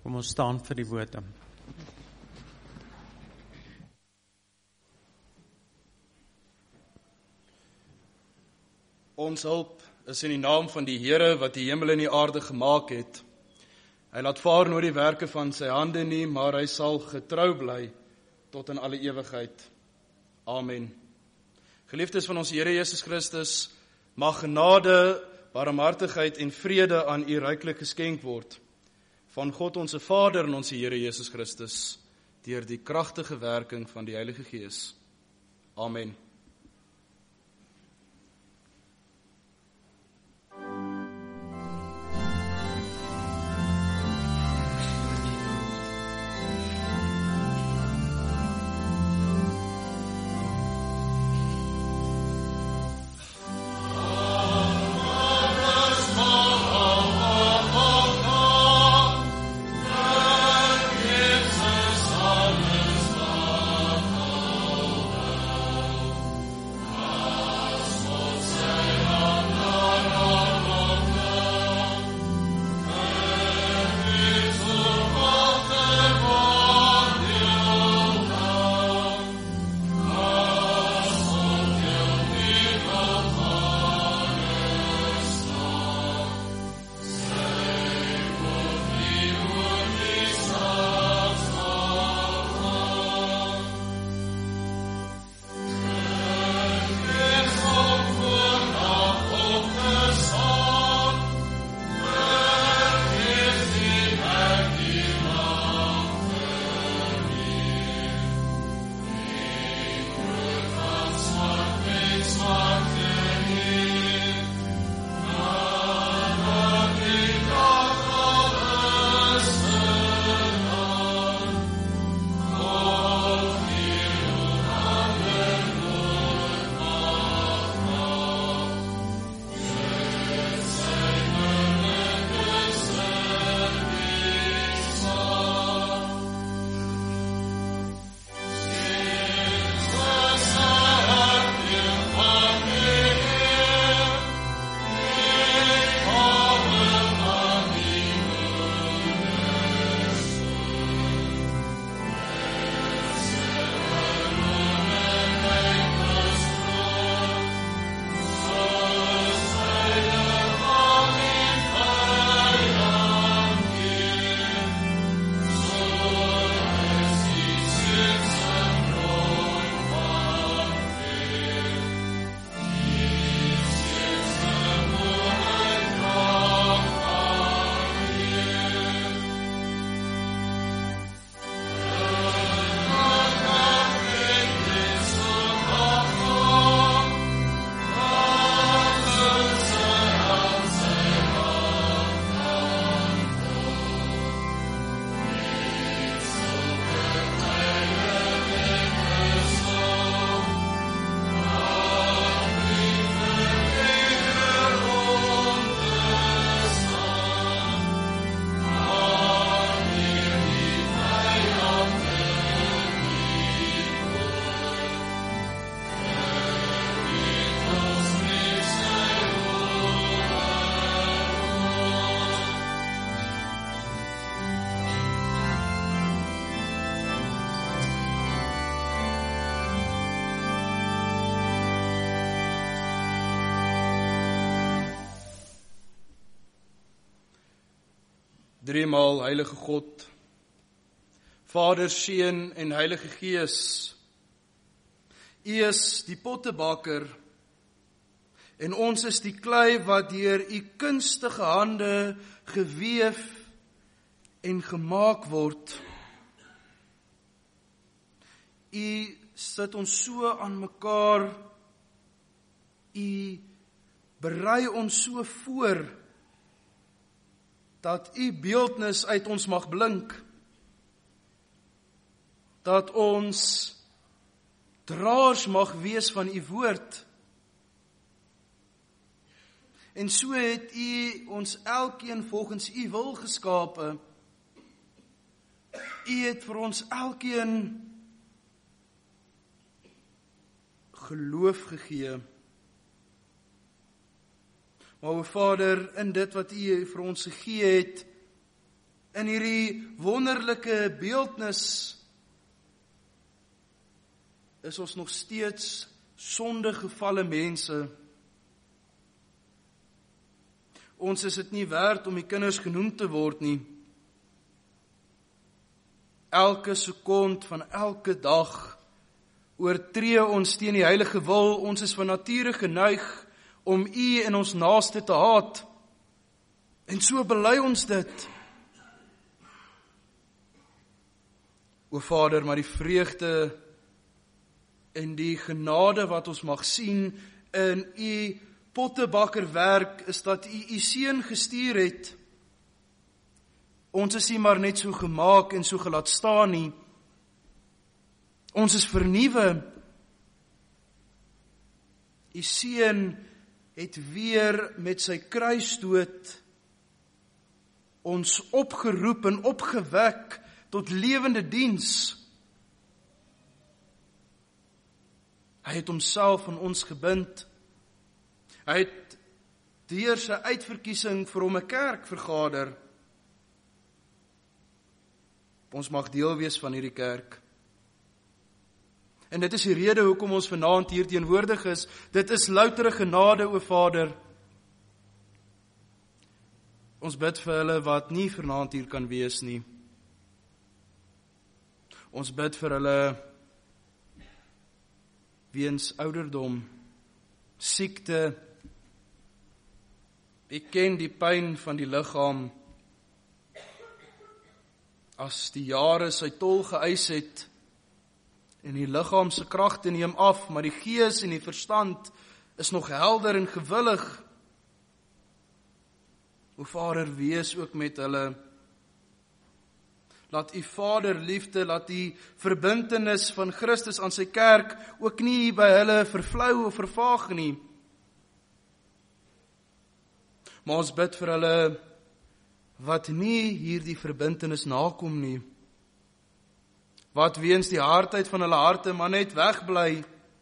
Kom ons staan vir die woorde. Ons hulp is in die naam van die Here wat die hemel en die aarde gemaak het. Hy laat vaar nooit die werke van sy hande nie, maar hy sal getrou bly tot in alle ewigheid. Amen. Geliefdes van ons Here Jesus Christus, mag genade, barmhartigheid en vrede aan u ryklik geskenk word. Van God onze Vader en onze Here Jesus Christus, deur die kragtige werking van die Heilige Gees. Amen. Driemaal Heilige God, Vader, Seun en Heilige Gees. U is die pottebakker en ons is die klei wat deur u kunstige hande geweef en gemaak word. U sit ons so aan mekaar, u berei ons so voor, dat u beeldnis uit ons mag blink, dat ons draers mag wees van u woord. En so het u ons elkeen volgens u wil geskape. U het vir ons elkeen geloof gegee. Maar o Vader, in dit wat u vir ons gegee het, in hierdie wonderlike beeldnis is ons nog steeds sondegevalle mense. Ons is dit nie werd om die kinders genoem te word nie. Elke sekond van elke dag oortree ons teen die heilige wil. Ons is van nature geneig om U en ons naaste te haat. En so bely ons dit. O Vader, maar die vreugde en die genade wat ons mag sien in U pottebakkerwerk is dat U seun gestuur het. Ons is nie maar net so gemaak en so gelaat staan nie. Ons is vernuwe. U seun het weer met sy kruisdood ons opgeroep en opgewek tot lewende diens. Hy het homself aan ons gebind. Hy het deur sy uitverkiesing vir hom 'n kerk vergader. Ons mag deel wees van hierdie kerk. En dit is die rede hoekom ons vanaand hier teenwoordig is. Dit is loutere genade, o Vader. Ons bid vir hulle wat nie vanaand hier kan wees nie. Ons bid vir hulle weens ouderdom, siekte. Ek ken die pyn van die liggaam. As die jare sy tol geëis het, en die liggaam se kragte neem af, maar die gees en die verstand is nog helder en gewillig. O Vader, wees ook met hulle. Laat U Vaderliefde, laat die verbintenis van Christus aan sy kerk ook nie by hulle vervlou of vervaag nie. Maar ons bid vir hulle wat nie hierdie verbintenis nakom nie. Wat weens die hardheid van hulle harte maar net wegbly.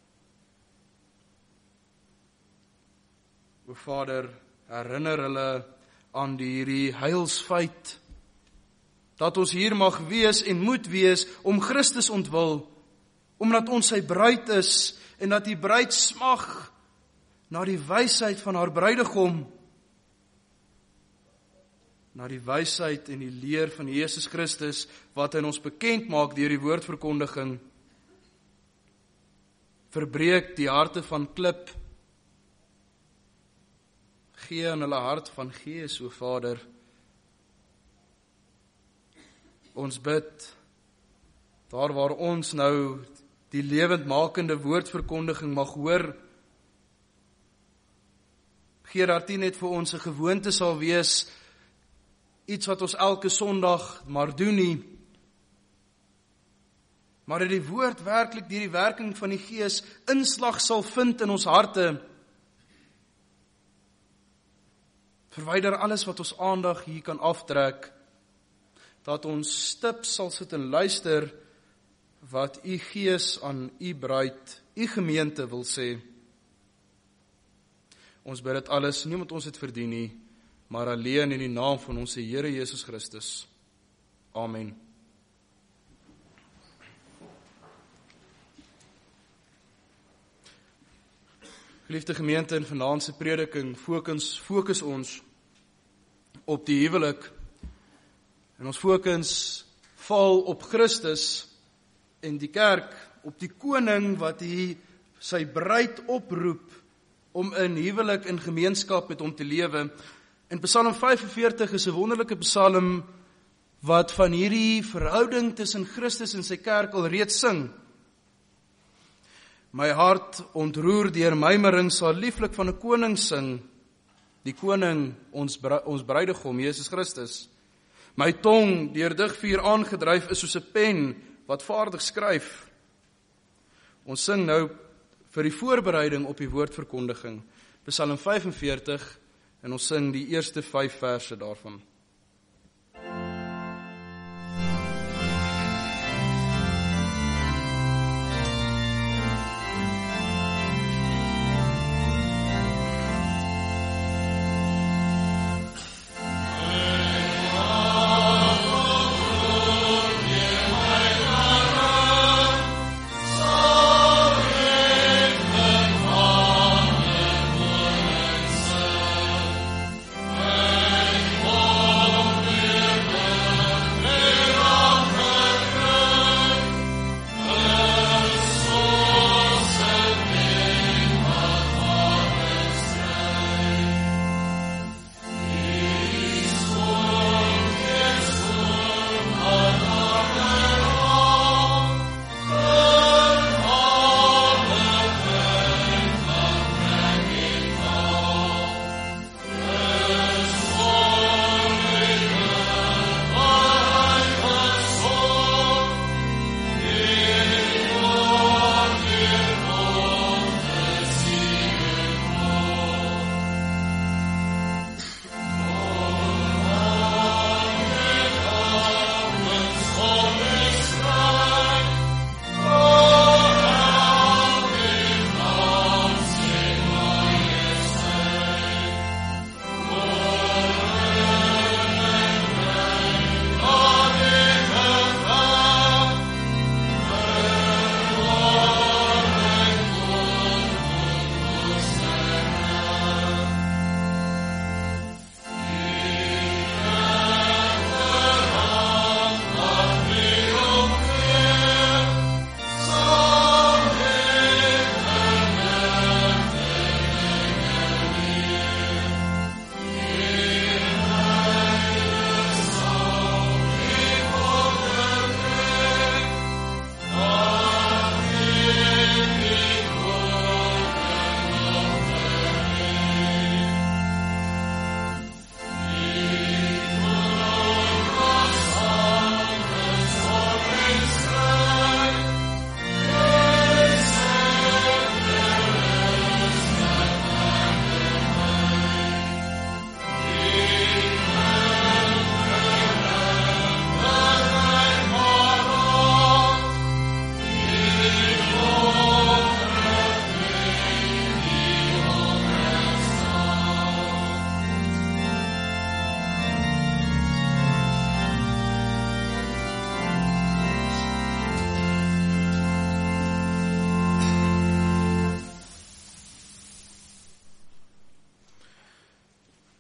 O Vader, herinner hulle aan hierdie heilsfeit, dat ons hier mag wees en moet wees om Christus ontwil, omdat ons sy bruid is, en dat die bruid smag na die wysheid van haar bruidegom, na die wysheid en die leer van Jesus Christus, wat hy ons bekend maak deur die woordverkondiging. Verbreek die harte van klip, gee aan hulle hart van gees, o Vader. Ons bid, daar waar ons nou die lewendmakende woordverkondiging mag hoor, gee dat dit net vir ons 'n gewoonte sal wees, iets wat ons elke Sondag maar doen nie, maar dat die woord werklik deur die werking van die Gees inslag sal vind in ons harte. Verwyder alles wat ons aandag hier kan aftrek, dat ons stip sal sit en luister wat U Gees aan U bruid, U gemeente wil sê. Ons bid dit alles, nie omdat ons dit verdien nie, maar alleen in die naam van ons Here Jesus Christus. Amen. Geliefde gemeente, in vanaand se prediking fokus ons op die huwelik. En ons fokus val op Christus en die kerk, op die koning wat sy bruid oproep om in huwelik in gemeenskap met hom te lewe. En Psalm 45 is 'n wonderlike psalm wat van hierdie verhouding tussen Christus en sy kerk alreeds sing. My hart ontroer deur mymering sal lieflik van 'n koning sing, die koning, ons bruidegom, Jesus Christus. My tong deur digvuur aangedryf is soos 'n pen wat vaardig skryf. Ons sing nou vir die voorbereiding op die woordverkondiging, Psalm 45, en ons sing die eerste 5 verse daarvan.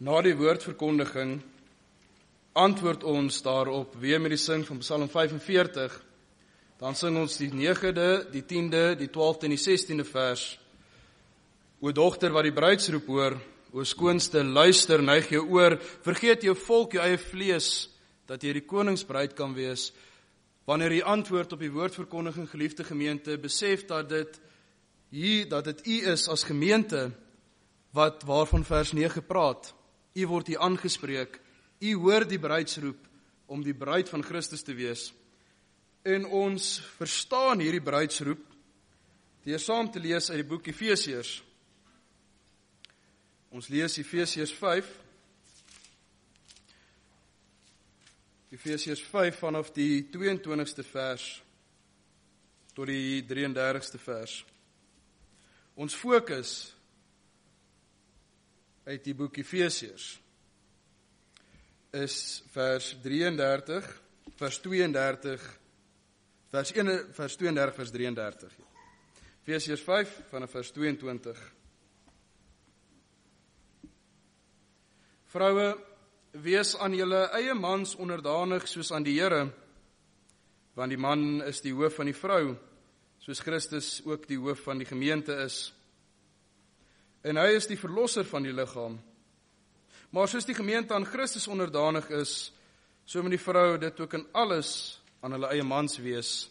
Na die woordverkondiging antwoord ons daarop weer met die sing van Psalm 45. Dan sing ons die 9de, die 10de, die 12de en die 16de vers. O dogter wat die bruidsroep hoor, o skoonste, luister, neig jou oor, vergeet jou volk, jou eie vlees, dat jy die koningsbruid kan wees. Wanneer jy antwoord op die woordverkondiging, geliefde gemeente, besef dat dit u is as gemeente, waarvan vers 9 praat. U word hier aangespreek, u hoor die bruidsroep, om die bruid van Christus te wees. En ons verstaan hierdie bruidsroep, deur saam te lees uit die boek Efesiërs. Ons lees Efesiërs 5. Efesiërs 5 vanaf die 22ste vers tot die 33ste vers. Ons fokus uit die boek Efesiërs is vers 32, vers 32, vers 32, vers 33. Efesiërs 5 vanaf vers 22. Vroue, wees aan julle eie mans onderdanig soos aan die Here, want die man is die hoof van die vrou, soos Christus ook die hoof van die gemeente is. En hy is die verlosser van die liggaam. Maar soos die gemeente aan Christus onderdanig is, so moet die vrou dit ook in alles aan hulle eie mans wees.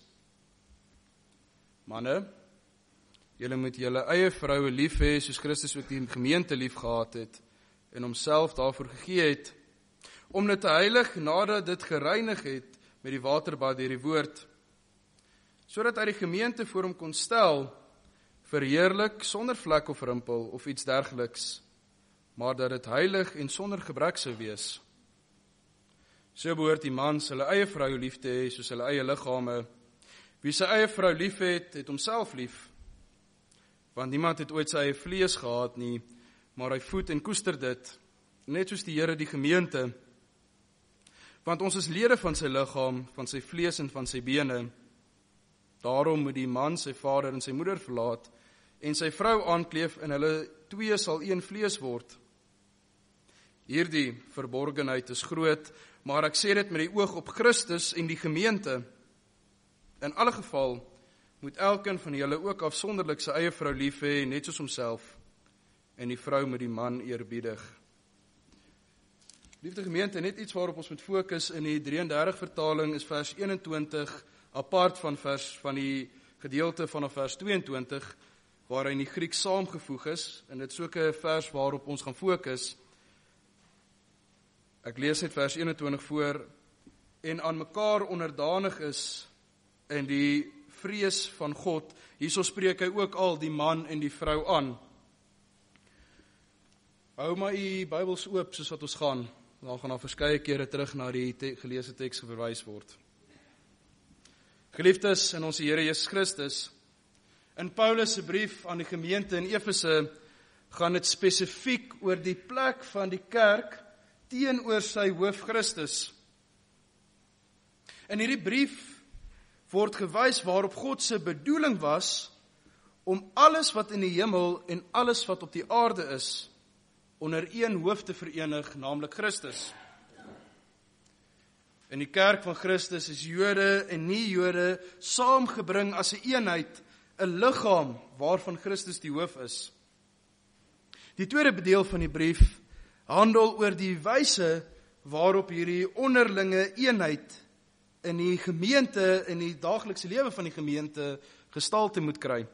Manne, julle moet julle eie vroue lief hê, soos Christus ook die gemeente lief gehad het, en homself daarvoor gegee het, om dit te heilig nadat dit gereinig het met die waterbad deur die woord, sodat hy die gemeente voor hom kon stel, verheerlik, sonder vlek of rimpel of iets dergeliks, maar dat dit heilig en sonder gebrek sou wees. So behoort die mans hulle eie vrou lief te hê, soos hulle eie liggame. Wie sy eie vrou lief het, het homself lief. Want niemand het ooit sy eie vlees gehad nie, maar hy voed en koester dit, net soos die Here die gemeente. Want ons is lede van sy liggaam, van sy vlees en van sy bene. Daarom moet die man sy vader en sy moeder verlaat, en sy vrou aankleef, en hulle twee sal een vlees word. Hierdie verborgenheid is groot, maar ek sê dit met die oog op Christus en die gemeente. In alle geval moet elkeen van julle ook afsonderlik sy eie vrou lief hê, net soos homself, en die vrou moet die man eerbiedig. Liefde gemeente, net iets waarop ons moet fokus in die 33 vertaling is vers 21, apart van die gedeelte vanaf vers 22, waar hy in die Grieks saamgevoeg is, en dit is ook 'n vers waarop ons gaan fokus. Ek lees net vers 21 voor, en aan mekaar onderdanig is in die vrees van God. Hierso spreek hy ook al die man en die vrou aan. Hou maar u Bybels oop soos wat ons gaan. Dan gaan daar verskeie kere terug na die geleesde teks verwys word. Geliefdes in ons Here Jesus Christus, in Paulus se brief aan die gemeente in Efese gaan dit spesifiek oor die plek van die kerk teenoor sy hoof Christus. In hierdie brief word gewys waarop God se bedoeling was om alles wat in die hemel en alles wat op die aarde is onder een hoof te verenig, naamlik Christus. In die kerk van Christus is Jode en nie-Jode saamgebring as 'n eenheid, 'n liggaam waarvan Christus die hoof is. Die tweede deel van die brief handel oor die wyse waarop hierdie onderlinge eenheid in die gemeente, in die daaglikse lewe van die gemeente gestalte moet kry.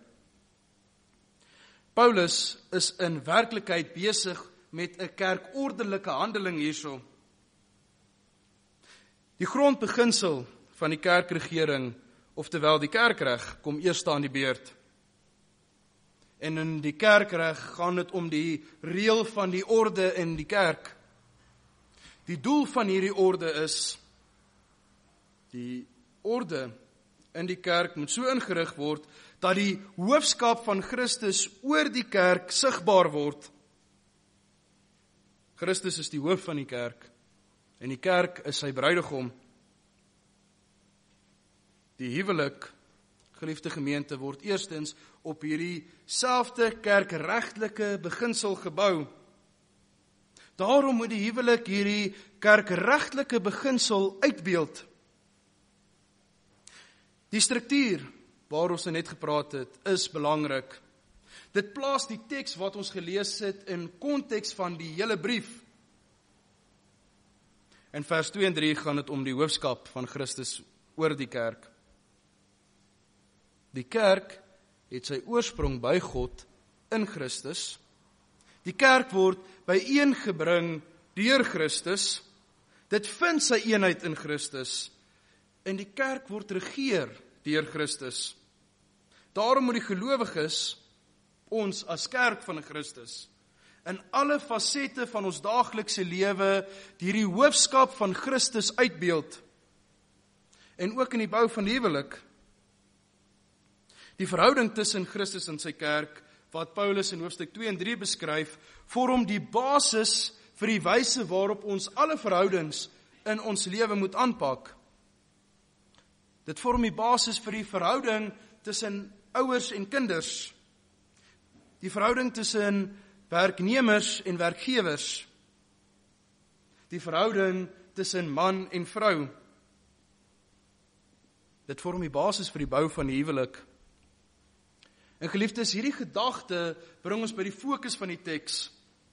Paulus is in werklikheid besig met 'n kerkordelike handeling hierso. Die grondbeginsel van die kerkregering, oftewel die kerkreg, kom eers aan die beurt. En in die kerkreg gaan dit om die reël van die orde in die kerk. Die doel van hierdie orde is, die orde in die kerk moet so ingerig word, dat die hoofskap van Christus oor die kerk sigbaar word. Christus is die hoof van die kerk, en die kerk is sy bruidegom. Die huwelik, geliefde gemeente, word eerstens op hierdie selfde kerkregtelike beginsel gebou. Daarom moet die huwelik hierdie kerkregtelike beginsel uitbeeld. Die struktuur waar ons net gepraat het, is belangrik. Dit plaas die teks wat ons gelees het in konteks van die hele brief. In vers 2 en 3 gaan dit om die hoofskap van Christus oor die kerk. Die kerk het sy oorsprong by God in Christus. Die kerk word byeengebring deur Christus. Dit vind sy eenheid in Christus. En die kerk word regeer deur Christus. Daarom moet die gelowiges, ons as kerk van Christus, in alle fasette van ons daaglikse lewe hierdie hoofskap van Christus uitbeeld. En ook in die bou van die huwelik. Die verhouding tussen Christus en sy kerk, wat Paulus in hoofstuk 2 en 3 beskryf, vorm die basis vir die wyse waarop ons alle verhoudings in ons lewe moet aanpak. Dit vorm die basis vir die verhouding tussen ouers en kinders, die verhouding tussen werknemers en werkgewers, die verhouding tussen man en vrou. Dit vorm die basis vir die bou van die huwelik. En geliefdes, hierdie gedagte bring ons by die fokus van die teks.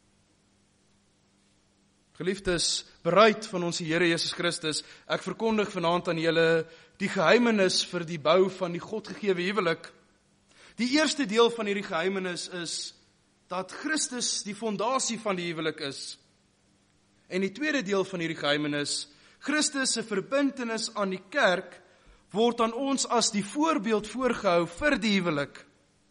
Geliefdes, bereid van ons Here Jesus Christus, ek verkondig vanaand aan julle die geheimenis vir die bou van die Godgegewe huwelik. Die eerste deel van hierdie geheimenis is dat Christus die fondasie van die huwelik is. En die tweede deel van hierdie geheimenis, Christus se verbintenis aan die kerk, word aan ons as die voorbeeld voorgehou vir die huwelik.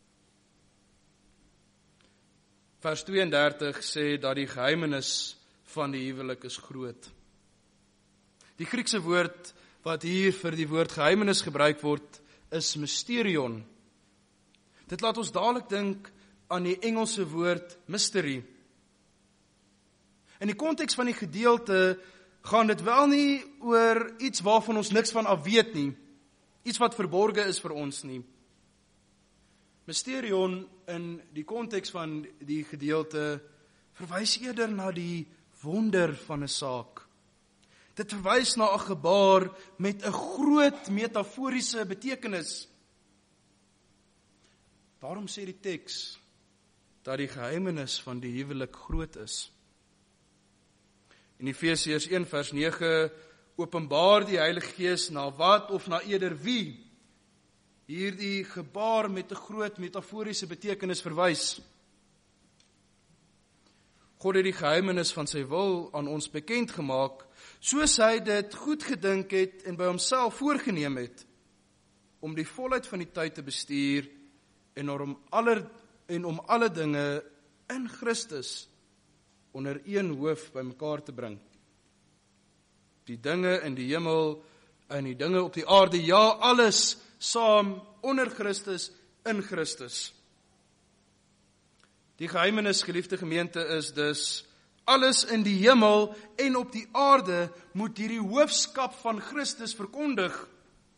Vers 32 sê dat die geheimenis van die huwelik is groot. Die Griekse woord wat hier vir die woord geheimenis gebruik word, is mysterion. Dit laat ons dadelik dink aan die Engelse woord mystery. In die konteks van die gedeelte gaan dit wel nie oor iets waarvan ons niks van af weet nie, iets wat verborge is vir ons nie. Mysterion in die konteks van die gedeelte verwys eerder na die wonder van 'n saak. Dit verwys na 'n gebaar met 'n groot metaforiese betekenis. Daarom sê die teks dat die geheimenis van die huwelik groot is. In Efesiërs 1 vers 9 openbaar die Heilige Gees na wat of na eerder wie hierdie gebaar met 'n groot metaforiese betekenis verwys. God het die geheimenis van sy wil aan ons bekend gemaak, soos hy dit goed gedink het en by homself voorgeneem het, om die volheid van die tyd te bestuur en om alle dinge in Christus onder een hoof bymekaar te bring. Die dinge in die hemel en die dinge op die aarde, ja, alles saam onder Christus, in Christus. Die geheimenis, geliefde gemeente, is dus alles in die hemel en op die aarde moet hierdie hoofskap van Christus verkondig.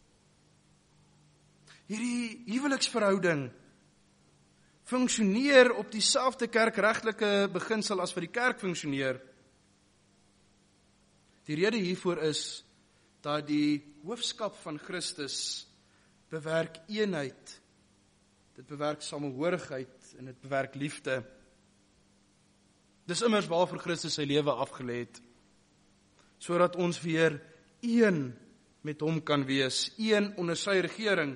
Hierdie huweliksverhouding funksioneer op dieselfde kerkregtelike beginsel as wat die kerk funksioneer. Die rede hiervoor is dat die hoofskap van Christus bewerk eenheid, dit bewerk samehorigheid en dit bewerk liefde. Dis immers waarvoor Christus sy lewe afgelê het, sodat ons weer een met hom kan wees, een onder sy regering.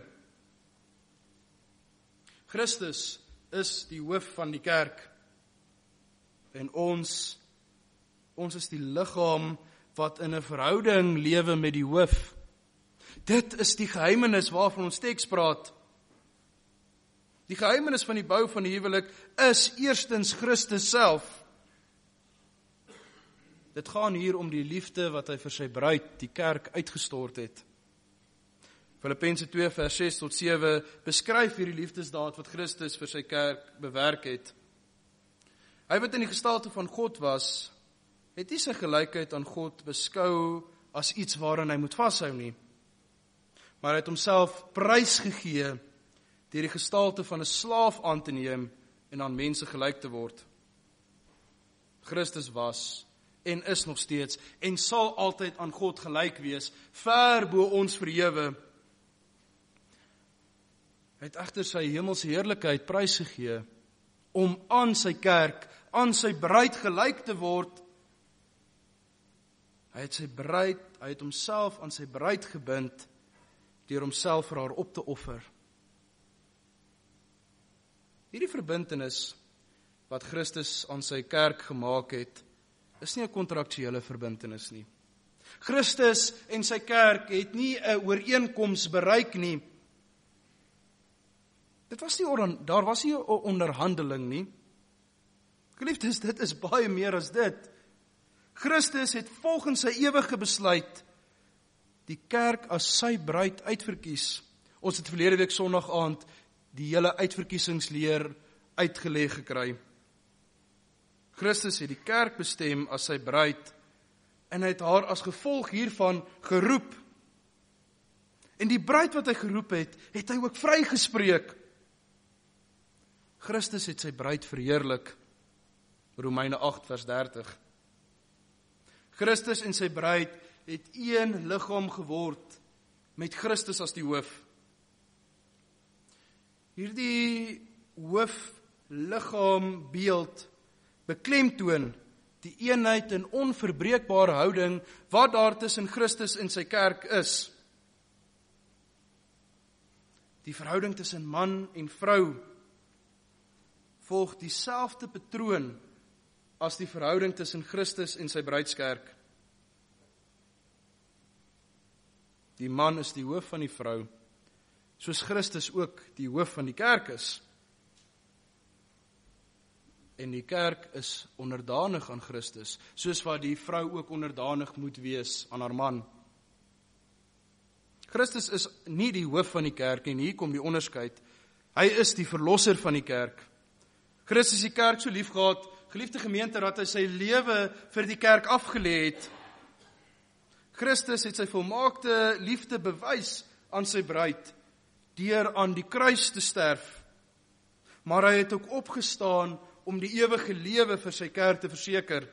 Christus is die hoof van die kerk en ons is die liggaam wat in 'n verhouding lewe met die hoof. Dit is die geheimenis waarvan ons teks praat. Die geheimenis van die bou van die huwelik is eerstens Christus self. Dit gaan hier om die liefde wat hy vir sy bruid, die kerk, uitgestort het. Filippense 2 vers 6 tot 7 beskryf hierdie liefdesdaad wat Christus vir sy kerk bewerk het. Hy wat in die gestalte van God was, het nie sy gelykheid aan God beskou as iets waaraan hy moet vashou nie, maar hy het homself prysgegee deur die gestalte van 'n slaaf aan te neem en aan mense gelyk te word. Christus was en is nog steeds en sal altyd aan God gelyk wees, ver bo ons verhewe. Hy het egter sy hemelse heerlikheid prysgegee om aan sy kerk, aan sy bruid gelyk te word. Hy het homself aan sy bruid gebind deur homself vir haar op te offer. Hierdie verbintenis wat Christus aan sy kerk gemaak het, is nie 'n kontraktuele verbintenis nie. Christus en sy kerk het nie 'n ooreenkoms bereik nie. Daar was nie 'n onderhandeling nie. Geliefdes, dit is baie meer as dit. Christus het volgens sy ewige besluit die kerk as sy bruid uitverkies. Ons het verlede week Sondag aand die hele uitverkiesingsleer uitgelê gekry. Christus het die kerk bestem as sy bruid en hy het haar as gevolg hiervan geroep. En die bruid wat hy geroep het, het hy ook vrygespreek. Christus het sy bruid verheerlik. Romeine 8 vers 30. Christus en sy bruid het een liggaam geword met Christus as die hoof. Hierdie hoofliggaam beeld beklemtoon die eenheid en onverbreekbare houding wat daar tussen Christus en sy kerk is. Die verhouding tussen man en vrou volg dieselfde patroon as die verhouding tussen Christus en sy bruidskerk. Die man is die hoof van die vrou, soos Christus ook die hoof van die kerk is. En die kerk is onderdanig aan Christus, soos wat die vrou ook onderdanig moet wees aan haar man. Christus is nie die hoof van die kerk en hier kom die onderskeid. Hy is die verlosser van die kerk. Christus het die kerk so lief gehad, geliefde gemeente, dat hy sy lewe vir die kerk afgelê het. Christus het sy volmaakte liefde bewys aan sy bruid, deur aan die kruis te sterf. Maar hy het ook opgestaan om die ewige lewe vir sy kerk te verseker.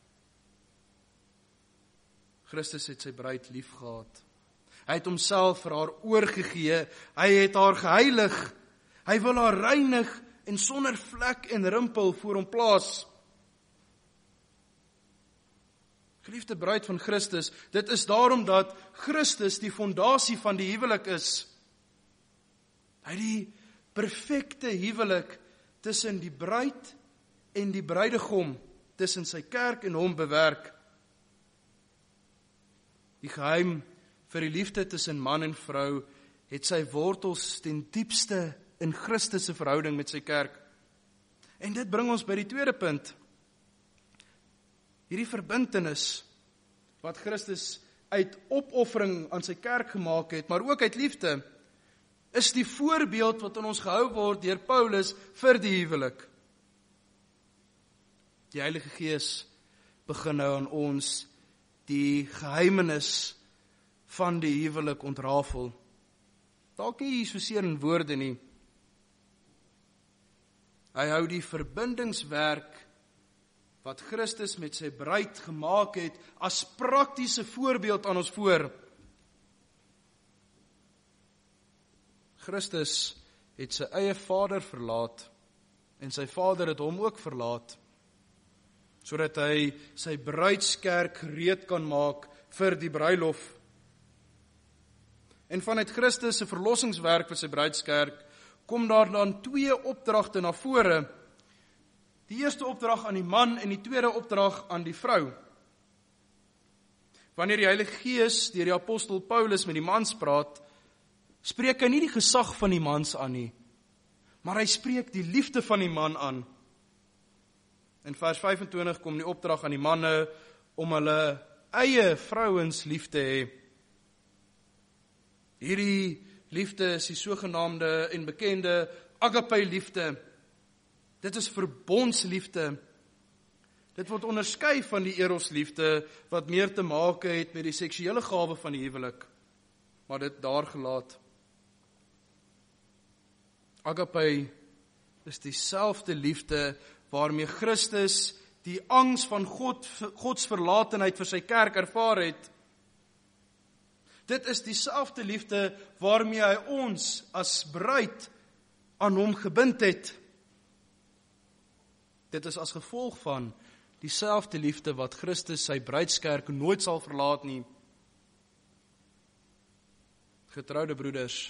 Christus het sy bruid lief gehad. Hy het homself vir haar oorgegee, hy het haar geheilig, hy wil haar reinig en sonder vlek en rimpel voor hom plaas. Geliefde bruid van Christus, dit is daarom dat Christus die fondasie van die huwelik is. Hy het die perfekte huwelik tussen die bruid en die bruidegom, tussen sy kerk en hom bewerk. Die geheim vir die liefde tussen man en vrou het sy wortels ten diepste in Christus se verhouding met sy kerk. En dit bring ons by die tweede punt. Hierdie verbintenis wat Christus uit opoffering aan sy kerk gemaak het, maar ook uit liefde, is die voorbeeld wat aan ons gehou word deur Paulus vir die huwelik. Die Heilige Gees begin nou aan ons die geheimenis van die huwelik ontrafel. Dalk nie soseer in woorde nie. Hy hou die verbindingswerk wat Christus met sy bruid gemaak het, as praktiese voorbeeld aan ons voor. Christus het sy eie vader verlaat, en sy vader het hom ook verlaat, sodat hy sy bruidskerk gereed kan maak vir die bruilof. En vanuit Christus se verlossingswerk vir sy bruidskerk, kom daar dan twee opdragte na vore. Die eerste opdrag aan die man en die tweede opdrag aan die vrou. Wanneer die Heilige Gees deur die apostel Paulus met die mans praat, spreek hy nie die gesag van die mans aan nie, maar hy spreek die liefde van die man aan. In vers 25 kom die opdrag aan die manne om hulle eie vrouens lief te hê. Hierdie liefde is die sogenaamde en bekende agape liefde. Dit is verbondsliefde. Dit word onderskei van die eros liefde wat meer te maak het met die seksuele gawe van die huwelik. Maar dit daar gelaat. Agape is dieselfde liefde waarmee Christus die angs van Gods verlatenheid vir sy kerk ervaar het. Dit is dieselfde liefde waarmee hy ons as bruid aan hom gebind het. Dit is as gevolg van dieselfde liefde wat Christus sy bruidskerk nooit sal verlaat nie. Getroude broeders,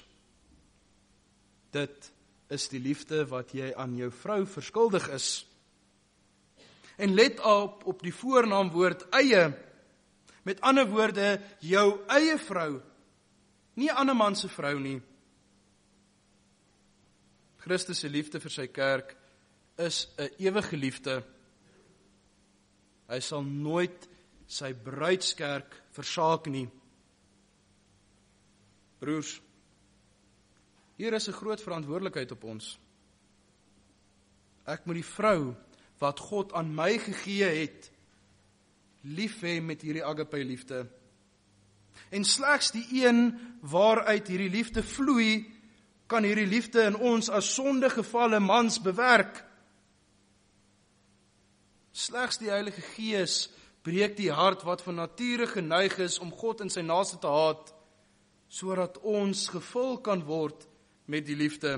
dit is die liefde wat jy aan jou vrou verskuldig is. En let op die voornaamwoord eie, met ander woorde, jou eie vrou, nie 'n ander man se vrou nie. Christus se liefde vir sy kerk is 'n ewige liefde. Hy sal nooit sy bruidskerk versaak nie. Broers, hier is 'n groot verantwoordelikheid op ons. Ek moet die vrou wat God aan my gegee het, lief hê met hierdie agape liefde. En slegs die een waaruit hierdie liefde vloei, kan hierdie liefde in ons as sondegevalle mans bewerk. Slegs die Heilige Gees breek die hart wat van nature geneig is om God en sy naaste te haat, sodat ons gevul kan word met die liefde.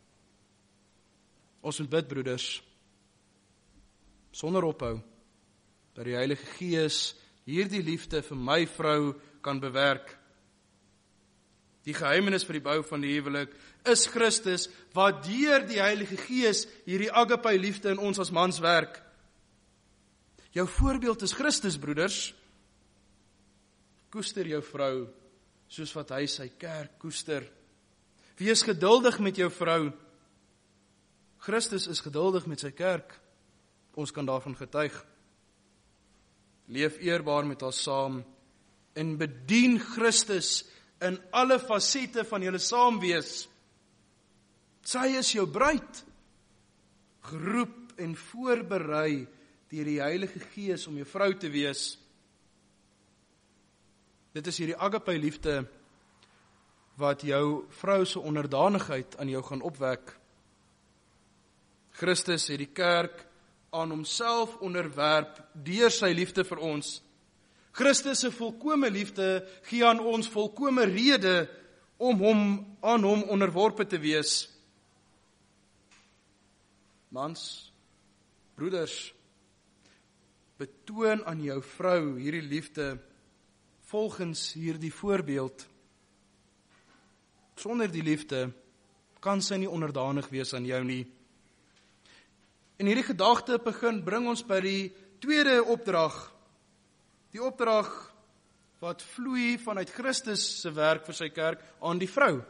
Ons moet bid, broeders, sonder ophou, dat die Heilige Gees hierdie liefde vir my vrou kan bewerk. Die geheimenis vir die bou van die huwelik is Christus, wat deur die Heilige Gees hierdie agape liefde in ons as mans werk. Jou voorbeeld is Christus, broeders. Koester jou vrou, soos wat hy sy kerk koester. Wees geduldig met jou vrou. Christus is geduldig met sy kerk. Ons kan daarvan getuig. Leef eerbaar met haar saam en bedien Christus in alle fasette van julle saamwees. Sy is jou bruid, geroep en voorberei deur die Heilige Gees om jou vrou te wees. Dit is hierdie agape liefde wat jou vrou se onderdanigheid aan jou gaan opwek. Christus het die kerk aan homself onderwerp deur sy liefde vir ons. Christus se volkome liefde gee aan ons volkome rede om aan hom onderworpe te wees. Mans, broeders, betoon aan jou vrou hierdie liefde volgens hierdie voorbeeld. Sonder die liefde kan sy nie onderdanig wees aan jou nie. En hierdie gedagte bring ons by die tweede opdrag. Die opdrag wat vloei vanuit Christus se werk vir sy kerk aan die vrou.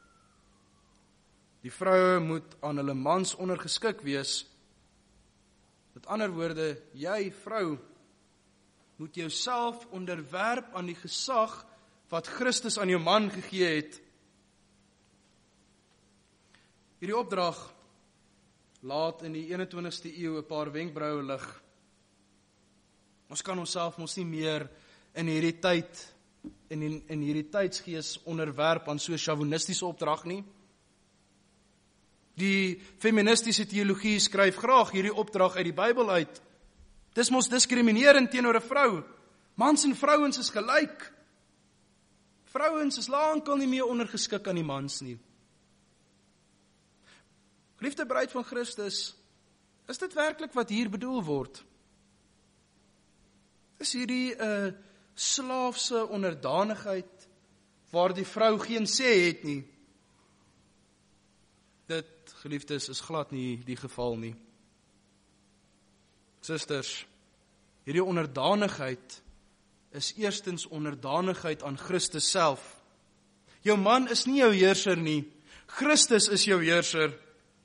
Die vroue moet aan hulle mans ondergeskik wees. Met ander woorde, jy vrou moet jouself onderwerp aan die gesag wat Christus aan jou man gegee het. Hierdie opdrag laat in die 21ste eeu 'n paar wenkbroue lig. Ons kan onsself mos nie meer in hierdie tyd in hierdie tydsgees onderwerp aan so 'n chauvinistiese opdrag nie. Die feministiese teologie skryf graag hierdie opdrag uit die Bybel uit. Dis mos diskriminerend teenoor 'n vrou. Mans en vrouens is gelyk. Vrouens is lankal nie meer ondergeskik aan die mans nie. Geliefde bruid van Christus, is dit werklik wat hier bedoel word? Is hierdie 'n slaafse onderdanigheid waar die vrou geen sê het nie? Dit, geliefdes, is glad nie die geval nie. Susters, hierdie onderdanigheid is eerstens onderdanigheid aan Christus self. Jou man is nie jou heerser nie. Christus is jou heerser.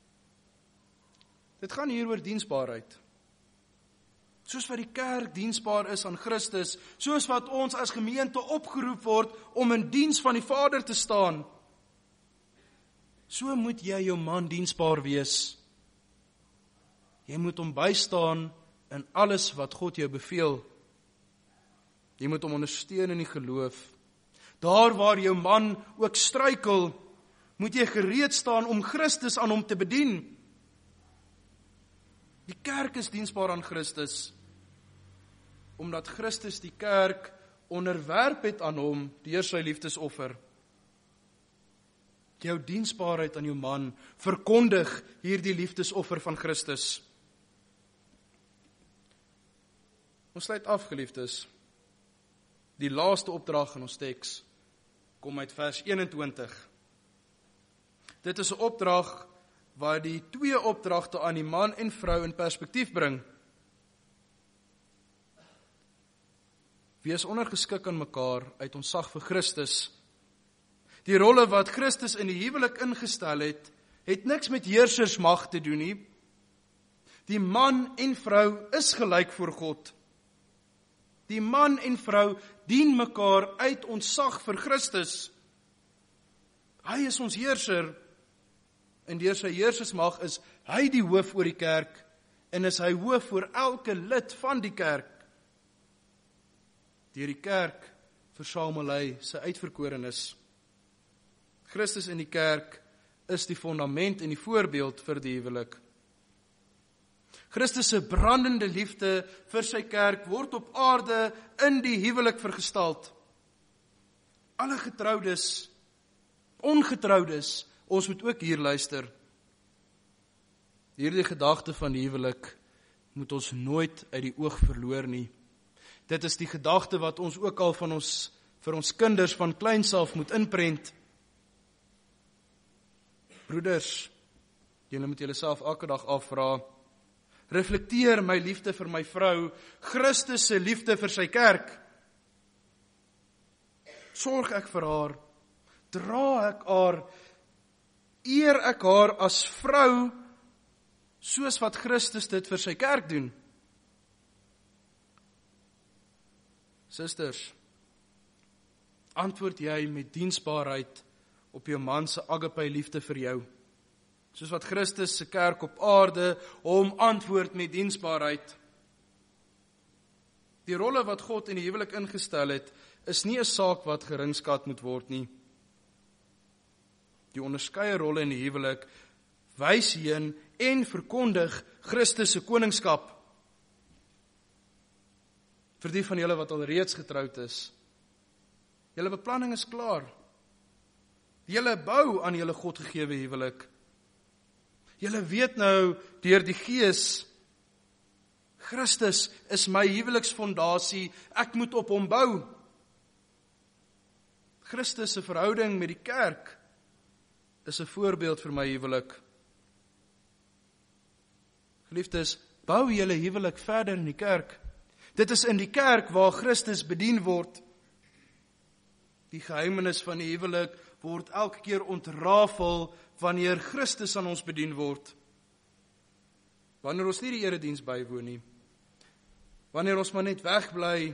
Dit gaan hier oor diensbaarheid. Soos wat die kerk diensbaar is aan Christus, soos wat ons as gemeente opgeroep word om in diens van die Vader te staan, so moet jy jou man diensbaar wees. Jy moet hom bystaan in alles wat God jou beveel. Jy moet hom ondersteun in die geloof. Daar waar jou man ook struikel, moet jy gereed staan om Christus aan hom te bedien. Die kerk is diensbaar aan Christus, omdat Christus die kerk onderwerp het aan hom deur sy liefdesoffer. Jou diensbaarheid aan jou man verkondig hierdie liefdesoffer van Christus. Ons sluit af, geliefdes. Die laaste opdrag in ons teks kom uit vers 21. Dit is 'n opdrag wat die twee opdragte aan die man en vrou in perspektief bring. Wees ondergeskik aan mekaar uit ontzag vir Christus. Die rolle wat Christus in die huwelik ingestel het niks met heersersmag te doen nie. Die man en vrou is gelyk voor God. Die man en vrou dien mekaar uit ontzag vir Christus. Hy is ons heerser, en deur sy heersersmag is hy die hoof oor die kerk, en is hy hoof oor elke lid van die kerk. Deur die kerk versamel hy sy uitverkorenes. Christus in die kerk is die fondament en die voorbeeld vir die huwelik. Christus se brandende liefde vir sy kerk word op aarde in die huwelik vergestald. Alle getroudes, ongetroudes, ons moet ook hier luister. Hierdie gedagte van die huwelik moet ons nooit uit die oog verloor nie. Dit is die gedagte wat ons ook al vir ons kinders van kleins af moet inprent. Broeders, julle moet julleself elke dag afvra, reflekteer my liefde vir my vrou, Christus se liefde vir sy kerk. Sorg ek vir haar, dra ek haar, eer ek haar as vrou, soos wat Christus dit vir sy kerk doen. Susters, antwoord jy met diensbaarheid op jou man se agape liefde vir jou, soos wat Christus se kerk op aarde hom antwoord met diensbaarheid. Die rolle wat God in die huwelik ingestel het, is nie 'n saak wat geringskat moet word nie. Die onderskeie rolle in die huwelik wys heen en verkondig Christus se koningskap. Vir die van julle wat al reeds getroud is, julle beplanning is klaar. Julle bou aan julle Godgegewe huwelik. Julle weet nou deur die Gees, Christus is my huweliksfondasie, ek moet op hom bou. Christus se verhouding met die kerk is 'n voorbeeld vir my huwelik. Geliefdes, bou julle huwelik verder in die kerk. Dit is in die kerk waar Christus bedien word. Die geheimenis van die huwelik word elke keer ontrafel wanneer Christus aan ons bedien word. Wanneer ons nie die erediens bywoon nie, wanneer ons maar net wegbly,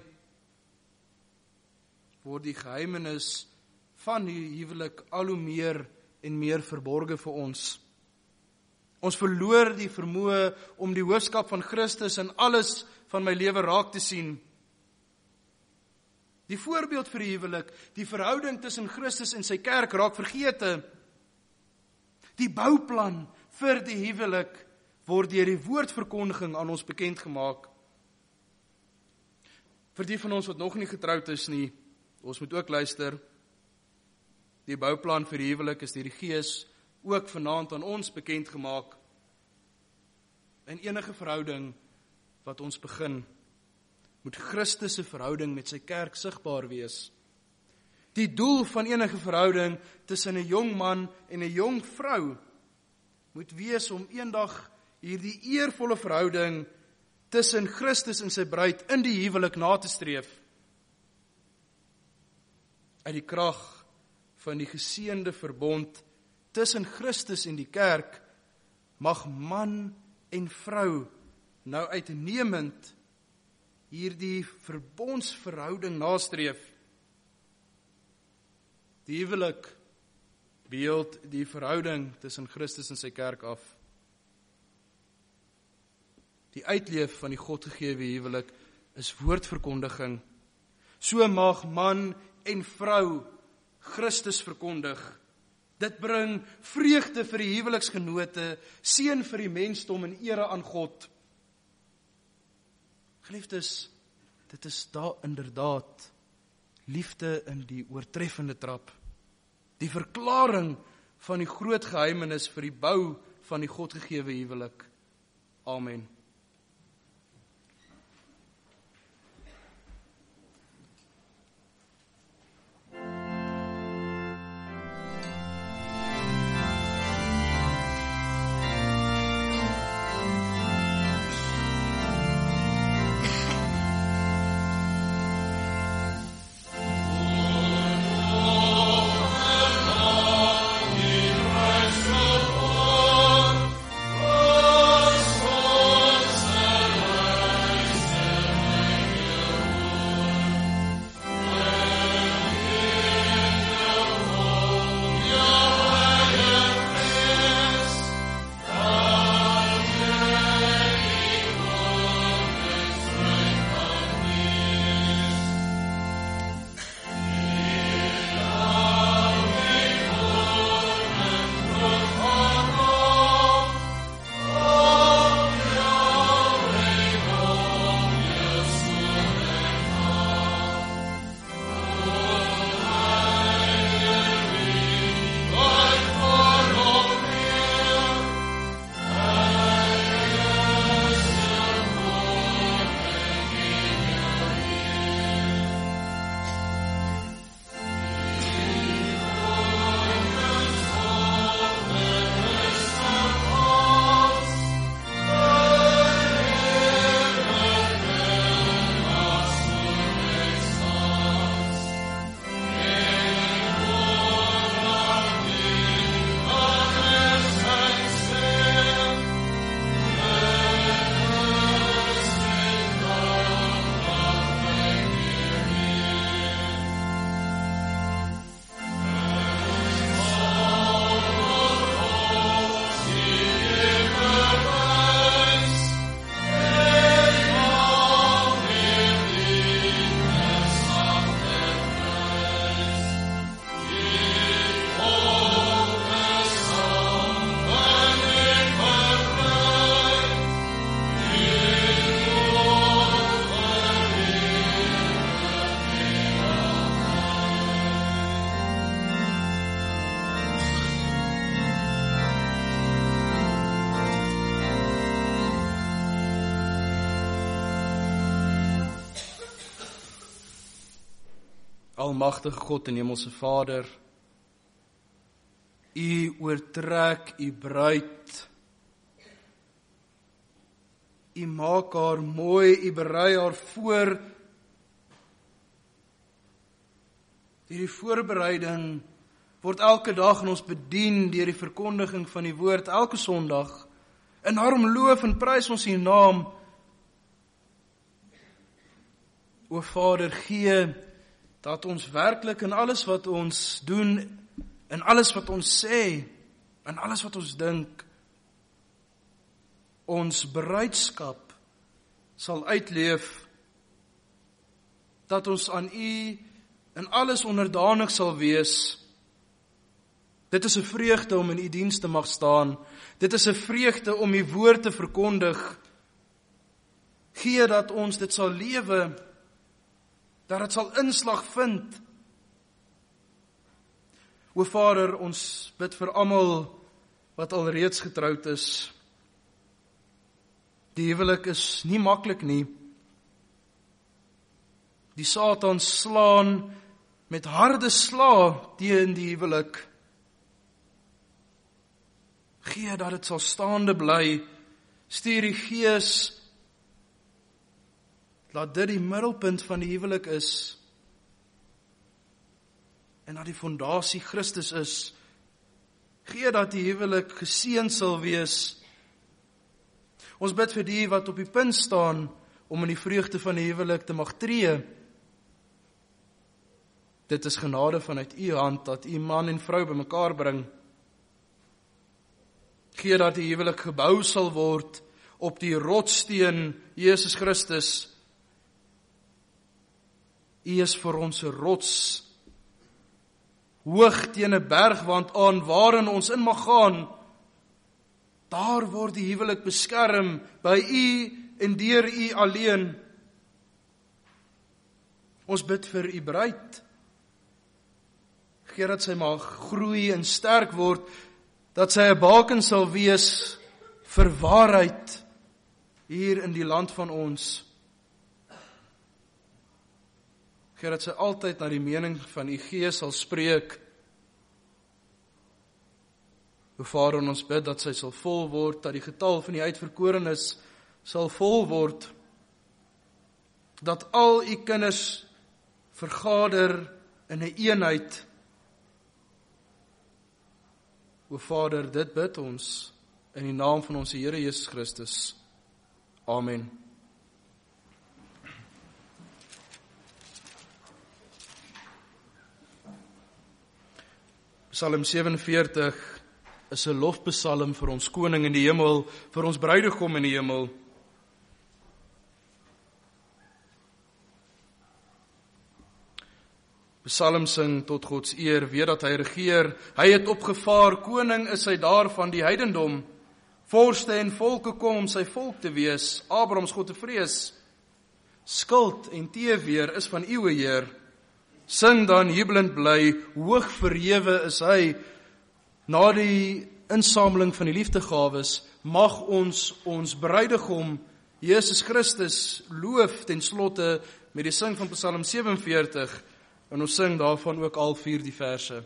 word die geheimenis van die huwelik al hoe meer en meer verborge vir ons. Ons verloor die vermoë om die hoofskap van Christus in alles van my lewe raak te sien. Die voorbeeld vir die huwelik, die verhouding tussen Christus en sy kerk raak vergete. Die bouplan vir die huwelik word deur die woordverkondiging aan ons bekend gemaak. Vir die van ons wat nog nie getroud is nie, ons moet ook luister. Die bouplan vir die huwelik is deur die Gees ook vanaand aan ons bekend gemaak. In enige verhouding wat ons begin, moet Christus se verhouding met sy kerk sigbaar wees. Die doel van enige verhouding tussen 'n jong man en 'n jong vrou moet wees om eendag hierdie eervolle verhouding tussen Christus en sy bruid in die huwelik na te streef. Uit die krag van die geseënde verbond tussen Christus en die kerk mag man en vrou nou uitnemend hierdie verbondsverhouding nastreef. Die huwelik beeld die verhouding tussen Christus en sy kerk af. Die uitleef van die Godgegewe huwelik is woordverkondiging. So mag man en vrou Christus verkondig. Dit bring vreugde vir die huweliksgenote, seën vir die mensdom en ere aan God. Geliefdes, dit is daar inderdaad liefde in die oortreffende trap. Die verklaring van die groot geheimenis vir die bou van die Godgegewe huwelik. Amen. Almagtige God en Hemelse Vader, U oortrek U bruid. U maak haar mooi, U berei haar voor. Hierdie voorbereiding word elke dag in ons bedien deur die verkondiging van die woord elke Sondag. En daarom loof en prys ons U naam. O Vader, gee dat ons werklik in alles wat ons doen, in alles wat ons sê, in alles wat ons dink, ons bereidskap sal uitleef, dat ons aan U in alles onderdanig sal wees. Dit is 'n vreugde om in U diens te mag staan. Dit is 'n vreugde om U woord te verkondig. Gee dat ons dit sal lewe, dat het sal inslag vind. O Vader, ons bid vir almal wat al reeds getroud is. Die huwelik is nie maklik nie. Die Satan slaan met harde slae teen die huwelik. Gee dat het sal staande bly. Stuur die Gees, laat dit die middelpunt van die huwelik is, en dat die fondasie Christus is. Gee dat die huwelik geseën sal wees. Ons bid vir die wat op die punt staan, om in die vreugde van die huwelik te mag tree. Dit is genade vanuit U hand, dat U man en vrou bymekaar bring. Gee dat die huwelik gebou sal word, op die rotssteen, Jesus Christus. U is vir ons 'n rots, hoog teen 'n bergwand aan, waarin ons in mag gaan. Daar word die huwelik beskerm, by U en deur U alleen. Ons bid vir u bruid. Geer dat sy mag groei en sterk word, dat sy 'n baken sal wees vir waarheid hier in die land van ons. Geer dat sy altyd na die mening van u Gees sal spreek. O Vader, ons bid dat sy sal vol word, dat die getal van die uitverkorenes sal vol word, dat al u kinders vergader in 'n eenheid. O Vader, dit bid ons in die naam van ons Here Jesus Christus. Amen. Psalm 47 is 'n lofpsalm vir ons koning in die hemel, vir ons bruidegom in die hemel. Psalm sing tot Gods eer, weet dat hy regeer, hy het opgevaar, koning is hy daar van die heidendom. Vorste en volke kom om sy volk te wees, Abrahams God te vrees. Skuld en teeweer is van U, o Heer. Sing dan jubelend bly, hoog verhewe is hy. Na die insameling van die liefdegawes, mag ons bruidegom, Jesus Christus, loof ten slotte met die sing van Psalm 47, en ons sing daarvan ook al 4 die verse.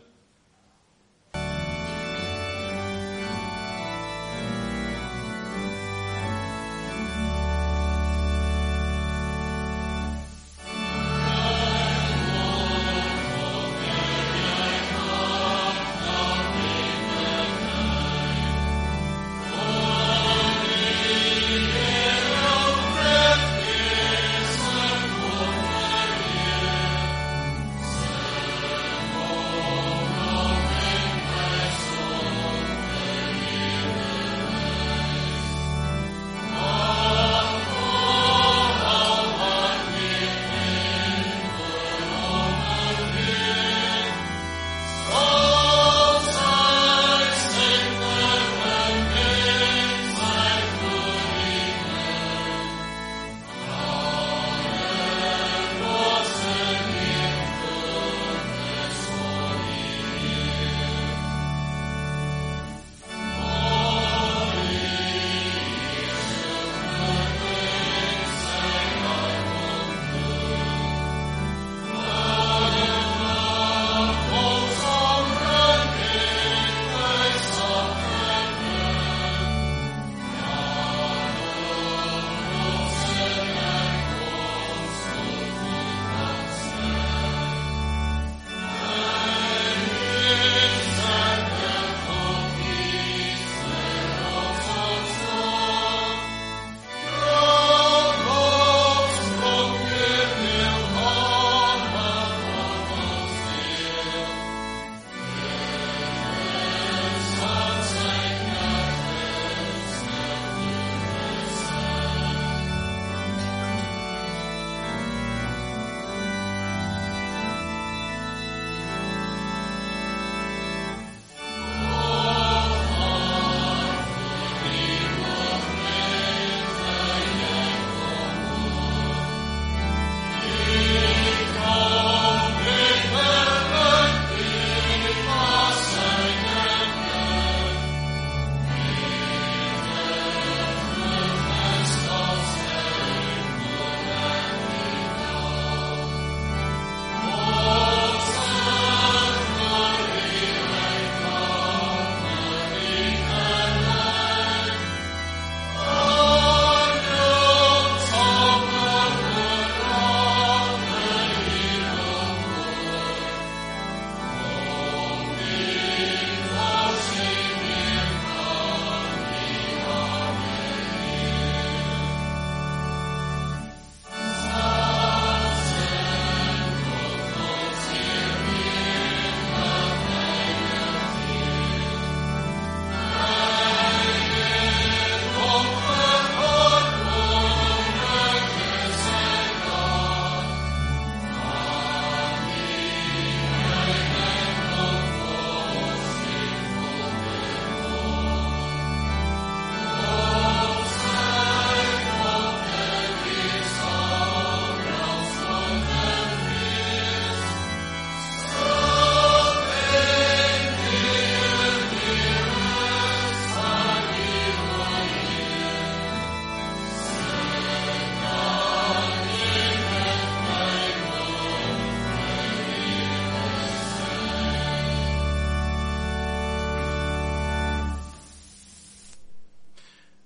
Oh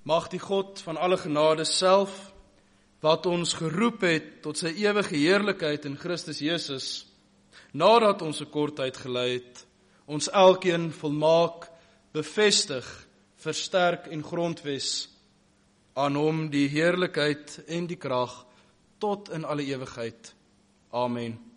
Mag die God van alle genade self, wat ons geroep het tot sy ewige heerlikheid in Christus Jesus, nadat ons 'n kort tyd gelei het, ons elkeen volmaak, bevestig, versterk en grondwes, aan hom die heerlikheid en die krag tot in alle ewigheid. Amen.